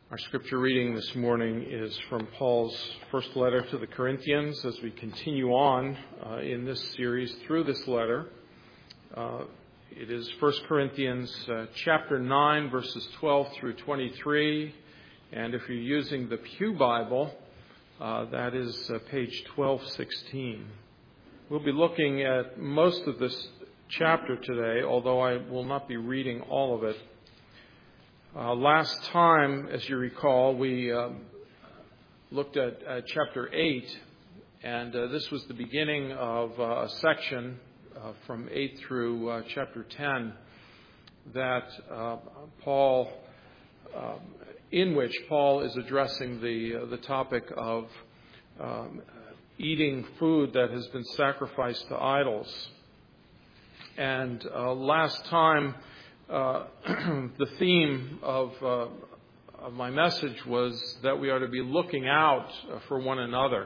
Our scripture reading this morning is from Paul's first letter to the Corinthians as we continue on in this series through this letter. It is 1 Corinthians chapter 9, verses 12 through 23. And if you're using the Pew Bible, that is page 1216. We'll be looking at most of this chapter today, although I will not be reading all of it. Last time, as you recall, we looked at chapter 8, and this was the beginning of a section from 8 through chapter 10 that in which Paul is addressing the topic of eating food that has been sacrificed to idols. And last time, the theme of my message was that we are to be looking out for one another.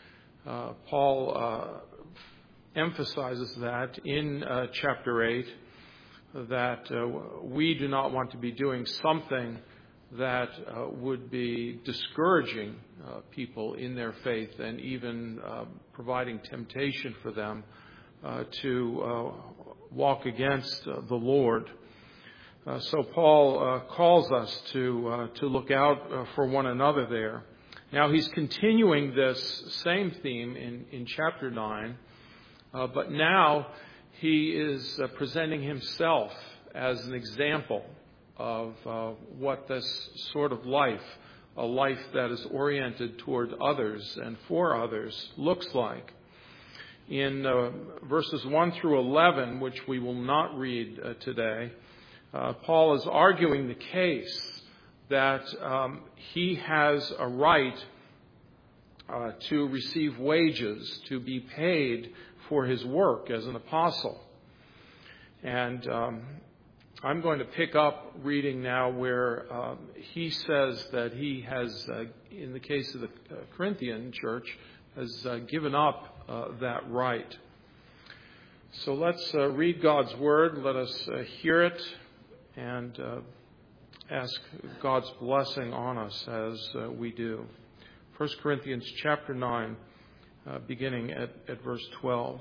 Paul emphasizes that in chapter 8, that we do not want to be doing something that would be discouraging people in their faith and even providing temptation for them to walk against the Lord. So Paul calls us to look out for one another there. Now he's continuing this same theme in chapter 9, but now he is presenting himself as an example of what this sort of life, a life that is oriented toward others and for others, looks like. In verses 1 through 11, which we will not read today, Paul is arguing the case that he has a right to receive wages, to be paid for his work as an apostle. And I'm going to pick up reading now where he says that he has, in the case of the Corinthian church, has given up that right. So let's read God's word. Let us hear it and ask God's blessing on us as we do. 1 Corinthians chapter 9, beginning at verse 12.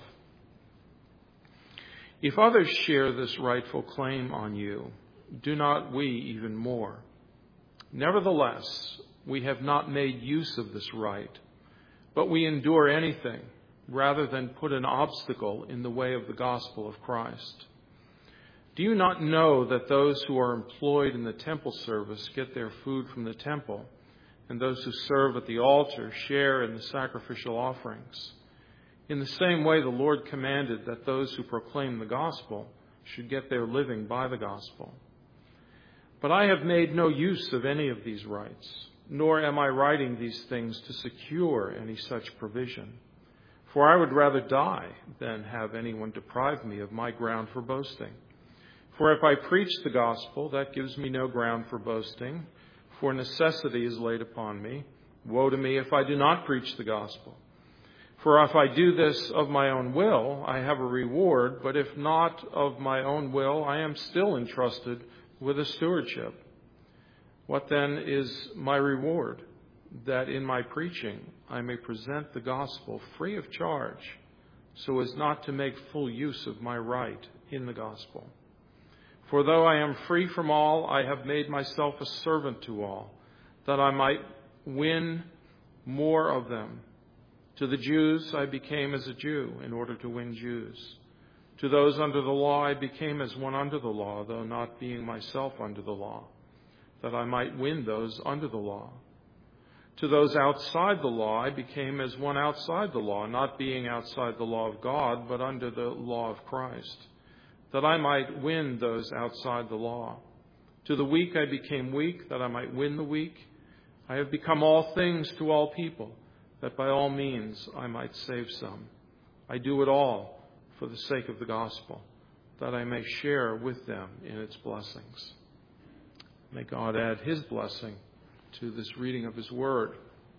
If others share this rightful claim on you, do not we even more? Nevertheless, we have not made use of this right, but we endure anything rather than put an obstacle in the way of the gospel of Christ. Do you not know that those who are employed in the temple service get their food from the temple, and those who serve at the altar share in the sacrificial offerings? In the same way, the Lord commanded that those who proclaim the gospel should get their living by the gospel. But I have made no use of any of these rights, nor am I writing these things to secure any such provision. For I would rather die than have anyone deprive me of my ground for boasting. For if I preach the gospel, that gives me no ground for boasting, for necessity is laid upon me. Woe to me if I do not preach the gospel. For if I do this of my own will, I have a reward, but if not of my own will, I am still entrusted with a stewardship. What then is my reward? That in my preaching I may present the gospel free of charge, so as not to make full use of my right in the gospel. For though I am free from all, I have made myself a servant to all, that I might win more of them. To the Jews I became as a Jew in order to win Jews. To those under the law I became as one under the law, though not being myself under the law, that I might win those under the law. To those outside the law I became as one outside the law, not being outside the law of God, but under the law of Christ, that I might win those outside the law. To the weak I became weak, that I might win the weak. I have become all things to all people, that by all means I might save some. I do it all for the sake of the gospel, that I may share with them in its blessings. May God add his blessing to this reading of his word.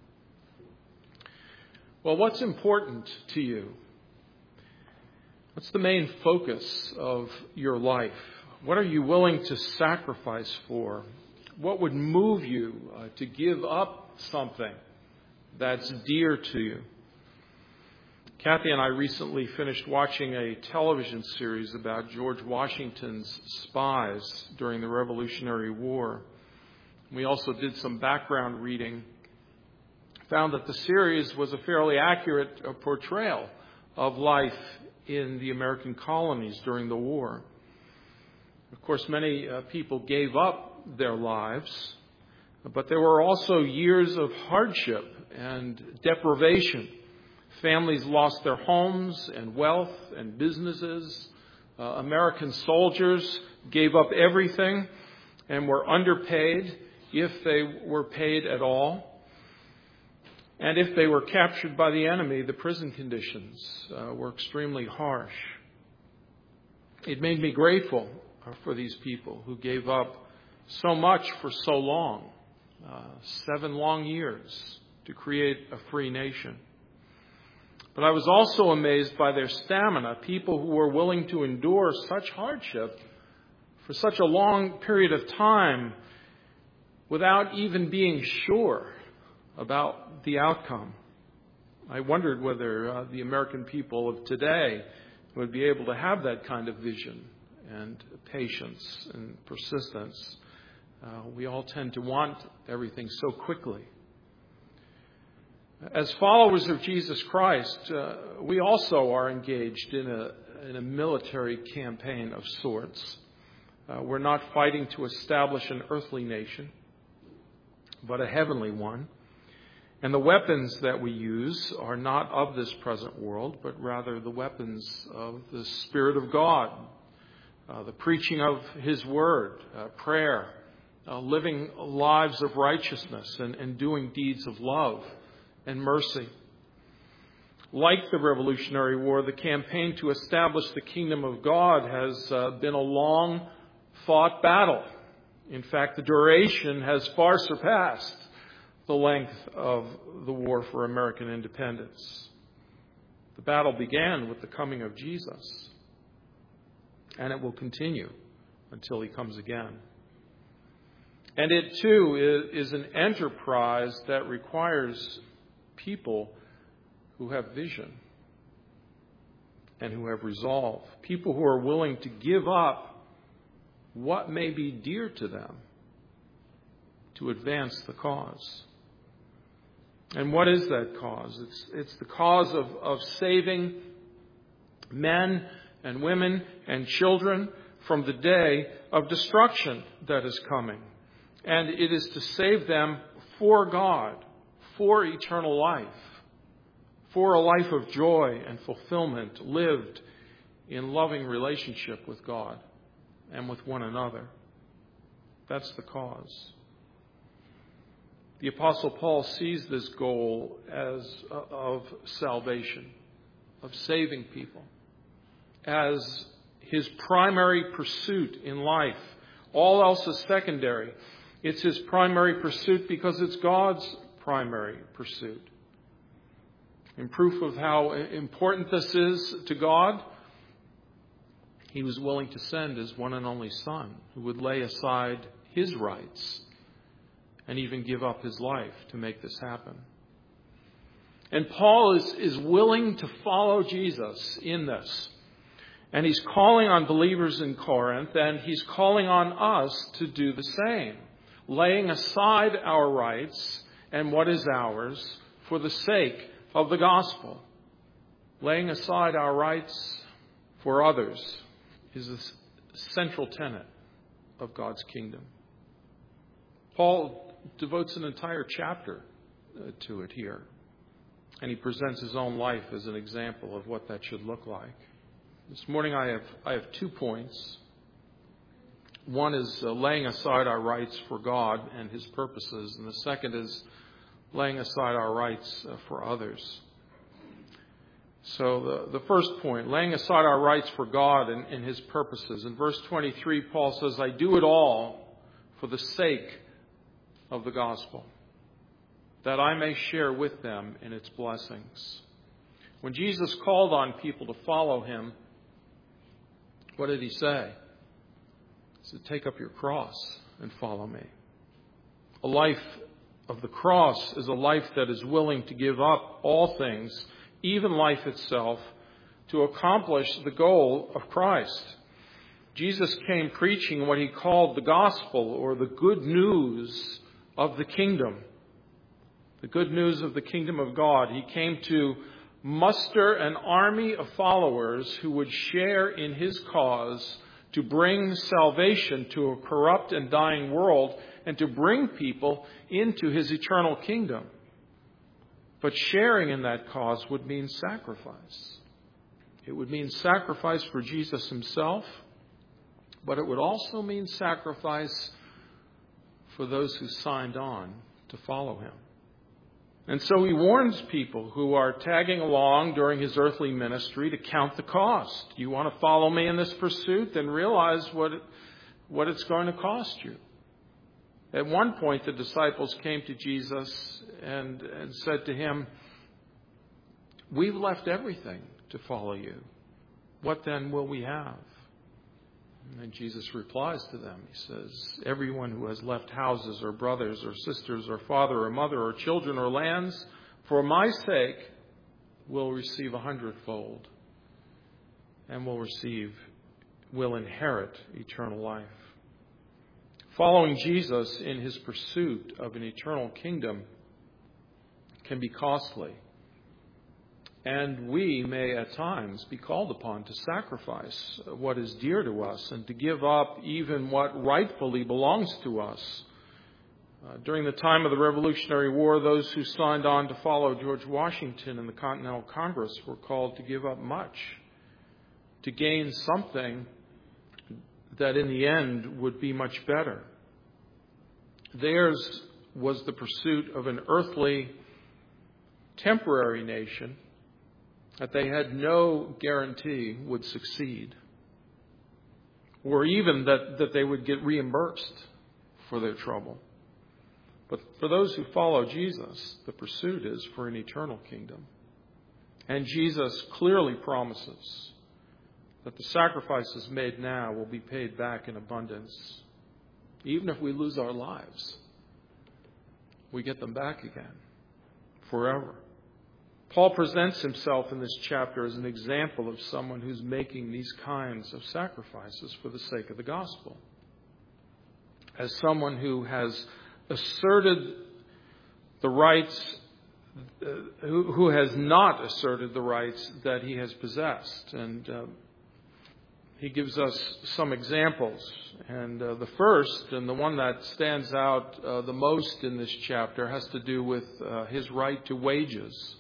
Well, what's important to you? What's the main focus of your life? What are you willing to sacrifice for What would move you to give up something that's dear to you? Kathy and I recently finished watching a television series about George Washington's spies during the Revolutionary War. We also did some background reading, found that the series was a fairly accurate portrayal of life in the American colonies during the war. Of course, many people gave up their lives, but there were also years of hardship and deprivation. Families lost their homes and wealth and businesses. American soldiers gave up everything and were underpaid, if they were paid at all. And if they were captured by the enemy, the prison conditions were extremely harsh. It made me grateful for these people who gave up so much for so long, 7 long years, to create a free nation. But I was also amazed by their stamina, people who were willing to endure such hardship for such a long period of time without even being sure about the outcome. I wondered whether the American people of today would be able to have that kind of vision and patience and persistence. We all tend to want everything so quickly. As followers of Jesus Christ, we also are engaged in a military campaign of sorts. We're not fighting to establish an earthly nation, but a heavenly one. And the weapons that we use are not of this present world, but rather the weapons of the Spirit of God, the preaching of His Word, prayer, living lives of righteousness and doing deeds of love and mercy. Like the Revolutionary War, the campaign to establish the kingdom of God has been a long-fought battle. In fact, the duration has far surpassed the length of the war for American independence. The battle began with the coming of Jesus, and it will continue until He comes again. And it, too, is an enterprise that requires people who have vision and who have resolve, people who are willing to give up what may be dear to them to advance the cause. And what is that cause? It's the cause of saving men and women and children from the day of destruction that is coming. And it is to save them for God, for eternal life, for a life of joy and fulfillment lived in loving relationship with God and with one another. That's the cause. The Apostle Paul sees this goal as of salvation, of saving people, as his primary pursuit in life. All else is secondary. It's his primary pursuit because it's God's primary pursuit. In proof of how important this is to God, He was willing to send His one and only Son, who would lay aside His rights and even give up His life to make this happen. And Paul is willing to follow Jesus in this. And he's calling on believers in Corinth, and he's calling on us to do the same, laying aside our rights and what is ours for the sake of the gospel. Laying aside our rights for others is a central tenet of God's kingdom. Paul devotes an entire chapter to it here, and he presents his own life as an example of what that should look like. This morning I have 2 points. One is laying aside our rights for God and His purposes, and the second is laying aside our rights for others. So the first point, laying aside our rights for God and His purposes. In verse 23, Paul says, I do it all for the sake of the gospel, that I may share with them in its blessings. When Jesus called on people to follow Him, what did He say? He said, take up your cross and follow me. A life of the cross is a life that is willing to give up all things, even life itself, to accomplish the goal of Christ. Jesus came preaching what he called the gospel, or the good news of the kingdom. The good news of the kingdom of God. He came to muster an army of followers who would share in his cause to bring salvation to a corrupt and dying world and to bring people into his eternal kingdom. But sharing in that cause would mean sacrifice. It would mean sacrifice for Jesus himself, but it would also mean sacrifice for those who signed on to follow him. And so he warns people who are tagging along during his earthly ministry to count the cost. You want to follow me in this pursuit? Then realize what it's going to cost you. At one point, the disciples came to Jesus and said to him, "We've left everything to follow you. What then will we have?" And Jesus replies to them. He says, "Everyone who has left houses or brothers or sisters or father or mother or children or lands for my sake will receive 100-fold and will inherit eternal life." Following Jesus in his pursuit of an eternal kingdom can be costly. And we may at times be called upon to sacrifice what is dear to us and to give up even what rightfully belongs to us. During the time of the Revolutionary War, those who signed on to follow George Washington in the Continental Congress were called to give up much to gain something that in the end would be much better. Theirs was the pursuit of an earthly, temporary nation that they had no guarantee would succeed, or even that they would get reimbursed for their trouble. But for those who follow Jesus, the pursuit is for an eternal kingdom. And Jesus clearly promises that the sacrifices made now will be paid back in abundance. Even if we lose our lives, we get them back again forever. Paul presents himself in this chapter as an example of someone who's making these kinds of sacrifices for the sake of the gospel. As someone who has asserted the rights, who has not asserted the rights that he has possessed. And he gives us some examples. And the first, and the one that stands out the most in this chapter, has to do with his right to wages.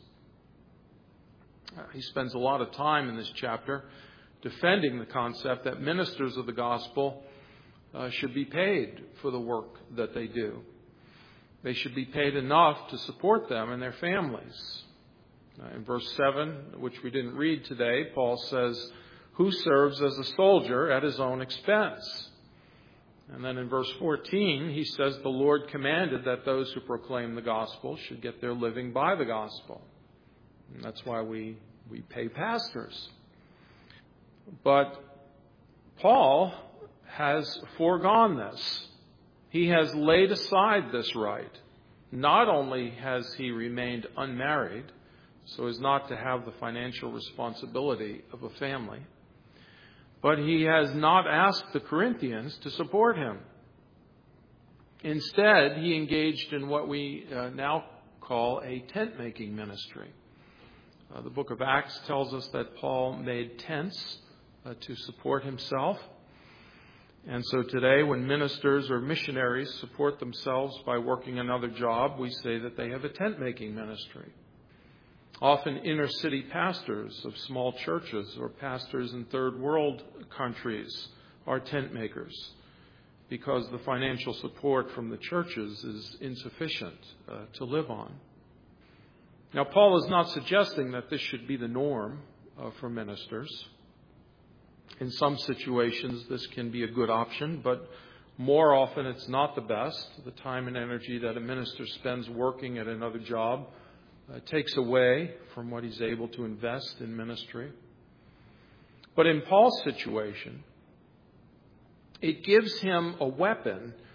He spends a lot of time in this chapter defending the concept that ministers of the gospel should be paid for the work that they do. They should be paid enough to support them and their families. In verse 7, which we didn't read today, Paul says, "Who serves as a soldier at his own expense?" And then in verse 14, he says, "The Lord commanded that those who proclaim the gospel should get their living by the gospel." And that's why we pay pastors. But Paul has foregone this. He has laid aside this right. Not only has he remained unmarried, so as not to have the financial responsibility of a family, but he has not asked the Corinthians to support him. Instead, he engaged in what we now call a tent-making ministry. The book of Acts tells us that Paul made tents to support himself. And so today, when ministers or missionaries support themselves by working another job, we say that they have a tent-making ministry. Often inner-city pastors of small churches or pastors in third world countries are tent makers because the financial support from the churches is insufficient to live on. Now, Paul is not suggesting that this should be the norm for ministers. In some situations, this can be a good option, but more often it's not the best. The time and energy that a minister spends working at another job takes away from what he's able to invest in ministry. But in Paul's situation, it gives him a weapon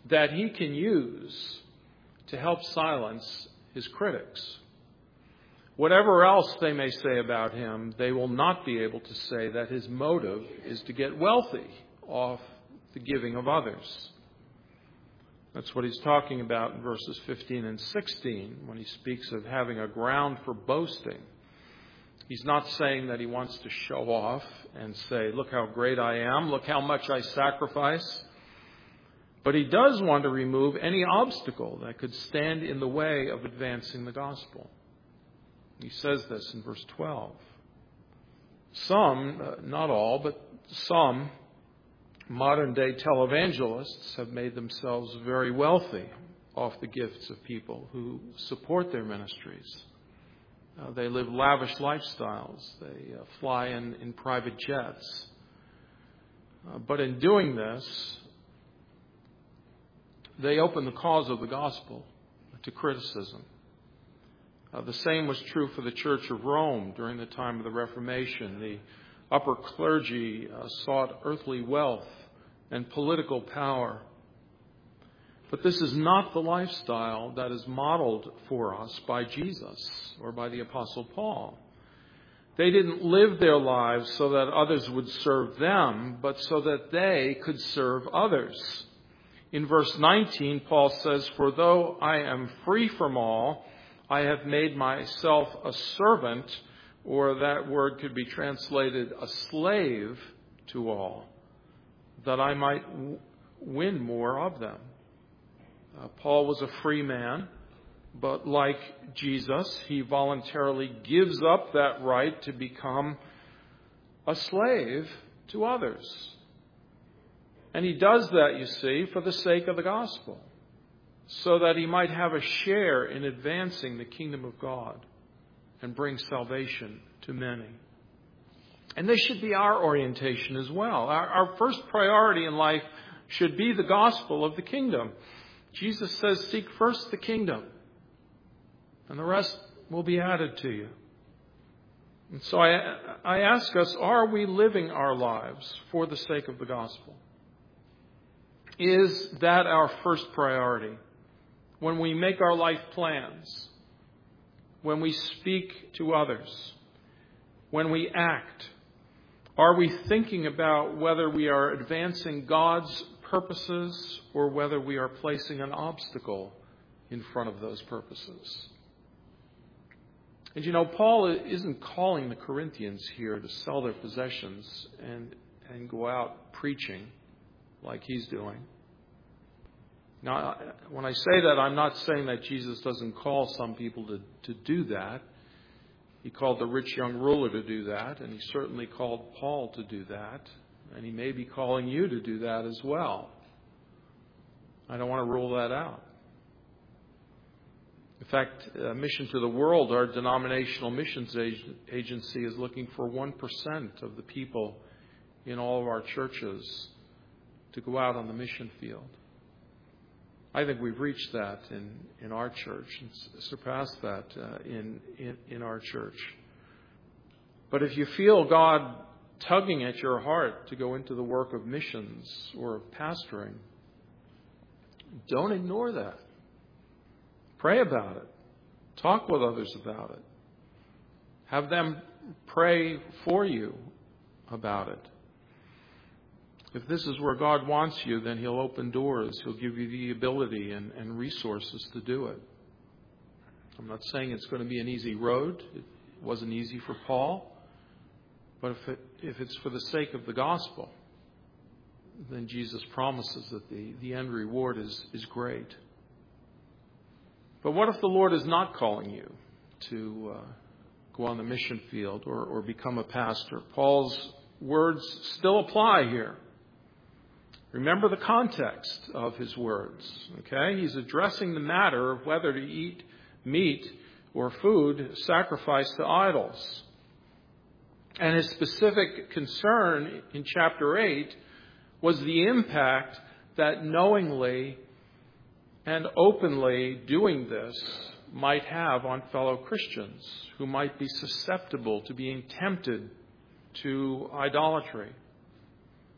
that he can use to help silence his critics. Whatever else they may say about him, they will not be able to say that his motive is to get wealthy off the giving of others. That's what he's talking about in verses 15 and 16 when he speaks of having a ground for boasting. He's not saying that he wants to show off and say, look how great I am, look how much I sacrifice. But he does want to remove any obstacle that could stand in the way of advancing the gospel. He says this in verse 12. Some, not all, but some modern-day televangelists have made themselves very wealthy off the gifts of people who support their ministries. They live lavish lifestyles. They fly in private jets. But in doing this, they open the cause of the gospel to criticism. The same was true for the Church of Rome during the time of the Reformation. The upper clergy sought earthly wealth and political power. But this is not the lifestyle that is modeled for us by Jesus or by the Apostle Paul. They didn't live their lives so that others would serve them, but so that they could serve others. In verse 19, Paul says, "For though I am free from all, I have made myself a servant," or that word could be translated a slave to all, "that I might win more of them." Paul was a free man, but like Jesus, he voluntarily gives up that right to become a slave to others. And he does that, you see, for the sake of the gospel, so that he might have a share in advancing the kingdom of God and bring salvation to many. And this should be our orientation as well. Our first priority in life should be the gospel of the kingdom. Jesus says, seek first the kingdom, and the rest will be added to you. And so I ask us, are we living our lives for the sake of the gospel? Is that our first priority? When we make our life plans, when we speak to others, when we act, are we thinking about whether we are advancing God's purposes or whether we are placing an obstacle in front of those purposes? And you know, Paul isn't calling the Corinthians here to sell their possessions and go out preaching like he's doing. Now, when I say that, I'm not saying that Jesus doesn't call some people to do that. He called the rich young ruler to do that, and he certainly called Paul to do that, and he may be calling you to do that as well. I don't want to rule that out. In fact, Mission to the World, our denominational missions agency, is looking for 1% of the people in all of our churches to go out on the mission field. I think we've reached that in our church and surpassed that in our church. But if you feel God tugging at your heart to go into the work of missions or of pastoring, don't ignore that. Pray about it. Talk with others about it. Have them pray for you about it. If this is where God wants you, then He'll open doors. He'll give you the ability and resources to do it. I'm not saying it's going to be an easy road. It wasn't easy for Paul. But if it's for the sake of the gospel, then Jesus promises that the end reward is great. But what if the Lord is not calling you to go on the mission field or become a pastor? Paul's words still apply here. Remember the context of his words, okay? He's addressing the matter of whether to eat meat or food sacrificed to idols. And his specific concern in chapter 8 was the impact that knowingly and openly doing this might have on fellow Christians who might be susceptible to being tempted to idolatry.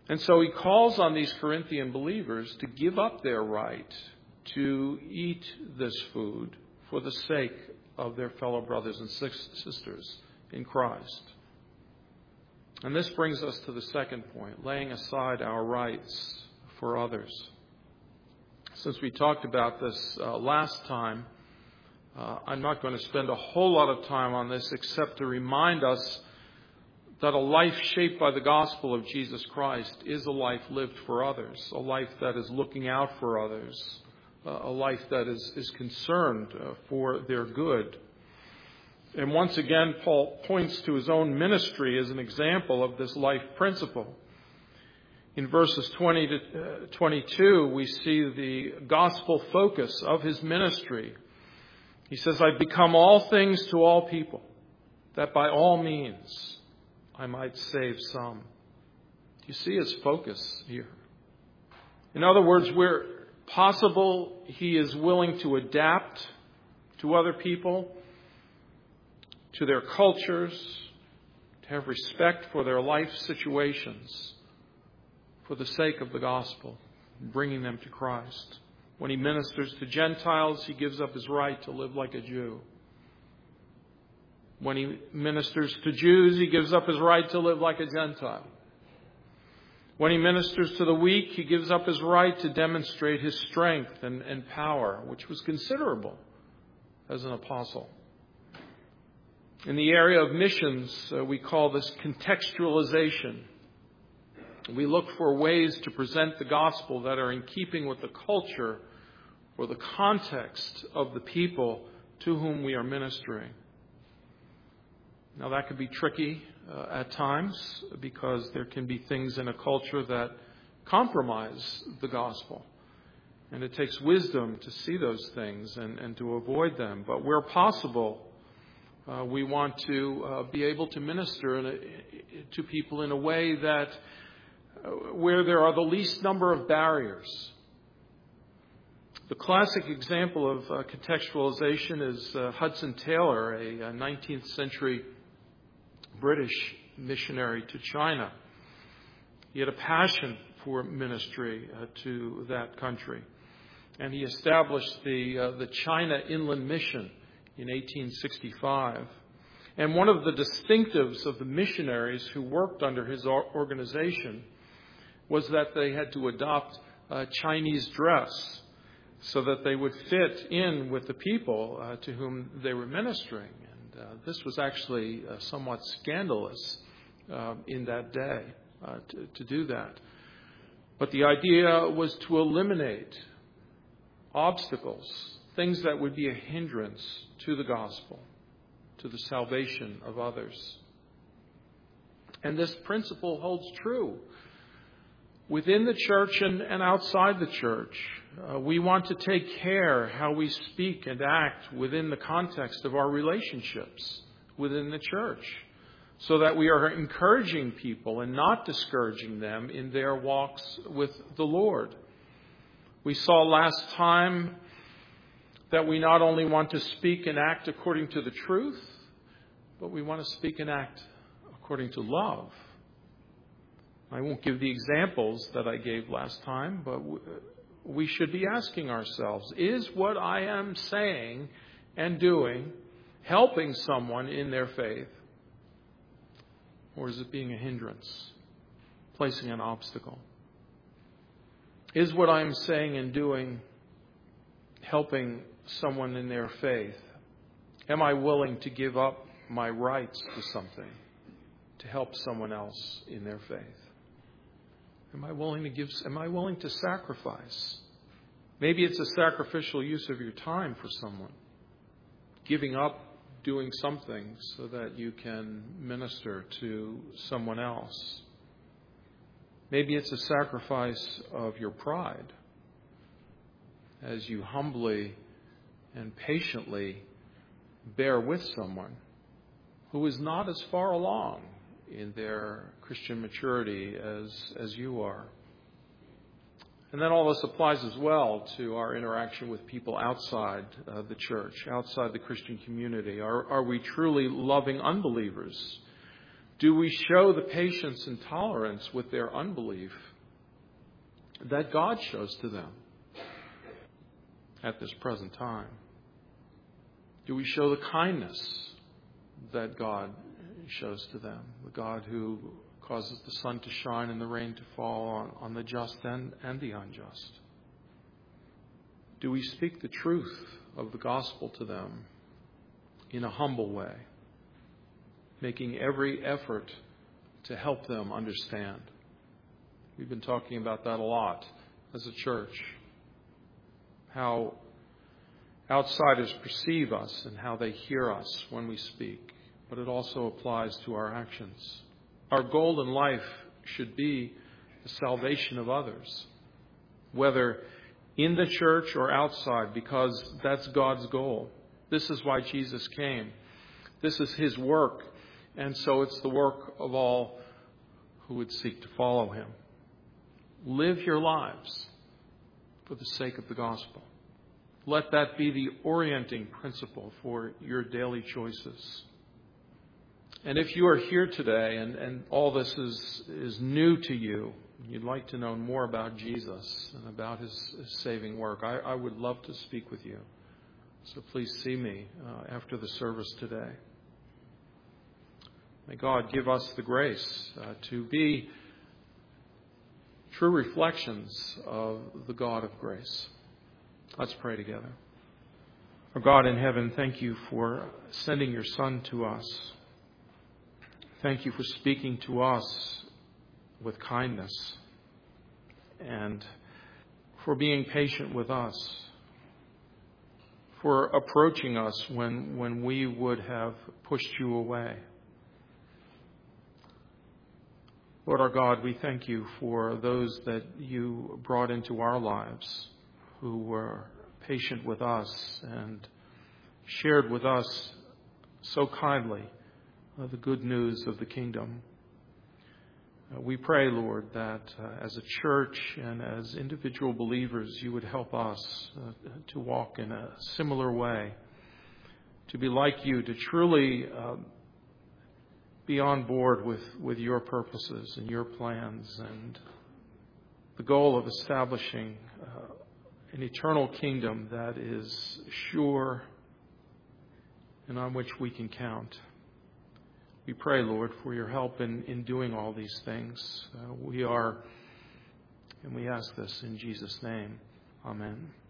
And so he calls on these Corinthian believers to give up their right to eat this food for the sake of their fellow brothers and sisters in Christ. And this brings us to the second point, laying aside our rights for others. Since we talked about this last time, I'm not going to spend a whole lot of time on this except to remind us that a life shaped by the gospel of Jesus Christ is a life lived for others, a life that is looking out for others, a life that is concerned for their good. And once again, Paul points to his own ministry as an example of this life principle. In verses 20 to 22, we see the gospel focus of his ministry. He says, I've become all things to all people, that by all means I might save some. You see his focus here. In other words, where possible, he is willing to adapt to other people, to their cultures, to have respect for their life situations for the sake of the gospel, bringing them to Christ. When he ministers to Gentiles, he gives up his right to live like a Jew. When he ministers to Jews, he gives up his right to live like a Gentile. When he ministers to the weak, he gives up his right to demonstrate his strength and power, which was considerable as an apostle. In the area of missions, we call this contextualization. We look for ways to present the gospel that are in keeping with the culture or the context of the people to whom we are ministering. Now, that can be tricky at times because there can be things in a culture that compromise the gospel. And it takes wisdom to see those things and to avoid them. But where possible, we want to be able to minister to people in a way that where there are the least number of barriers. The classic example of contextualization is Hudson Taylor, a 19th century British missionary to China. He had a passion for ministry to that country. And he established the China Inland Mission in 1865. And one of the distinctives of the missionaries who worked under his organization was that they had to adopt Chinese dress so that they would fit in with the people to whom they were ministering. And this was actually somewhat scandalous in that day to do that. But the idea was to eliminate obstacles, things that would be a hindrance to the gospel, to the salvation of others. And this principle holds true within the church and outside the church. We want to take care how we speak and act within the context of our relationships within the church, so that we are encouraging people and not discouraging them in their walks with the Lord. We saw last time that we not only want to speak and act according to the truth, but we want to speak and act according to love. I won't give the examples that I gave last time, but we should be asking ourselves, is what I am saying and doing helping someone in their faith? Or is it being a hindrance, placing an obstacle? Is what I am saying and doing helping someone in their faith? Am I willing to give up my rights to something to help someone else in their faith? Am I willing to sacrifice? Maybe it's a sacrificial use of your time for someone. Giving up doing something so that you can minister to someone else. Maybe it's a sacrifice of your pride as you humbly and patiently bear with someone who is not as far along in their Christian maturity as you are. And then all this applies as well to our interaction with people outside the church, outside the Christian community. Are we truly loving unbelievers Do we show the patience and tolerance with their unbelief that God shows to them at this present time? Do we show the kindness that God shows to them, the God who causes the sun to shine and the rain to fall on the just and the unjust? Do we speak the truth of the gospel to them in a humble way, making every effort to help them understand? We've been talking about that a lot as a church, how outsiders perceive us and how they hear us when we speak, but it also applies to our actions. Our goal in life should be the salvation of others, whether in the church or outside, because that's God's goal. This is why Jesus came. This is His work, and so it's the work of all who would seek to follow Him. Live your lives for the sake of the gospel. Let that be the orienting principle for your daily choices. And if you are here today and all this is new to you, you'd like to know more about Jesus and about His saving work, I would love to speak with you. So please see me after the service today. May God give us the grace to be true reflections of the God of grace. Let's pray together. Our God in heaven, thank you for sending your Son to us. Thank you for speaking to us with kindness and for being patient with us, for approaching us when we would have pushed you away. Lord our God, we thank you for those that you brought into our lives who were patient with us and shared with us so kindly the good news of the kingdom. We pray, Lord, that as a church and as individual believers, you would help us to walk in a similar way, to be like you, to truly be on board with your purposes and your plans and the goal of establishing an eternal kingdom that is sure and on which we can count. We pray, Lord, for your help in doing all these things. We ask this in Jesus' name. Amen.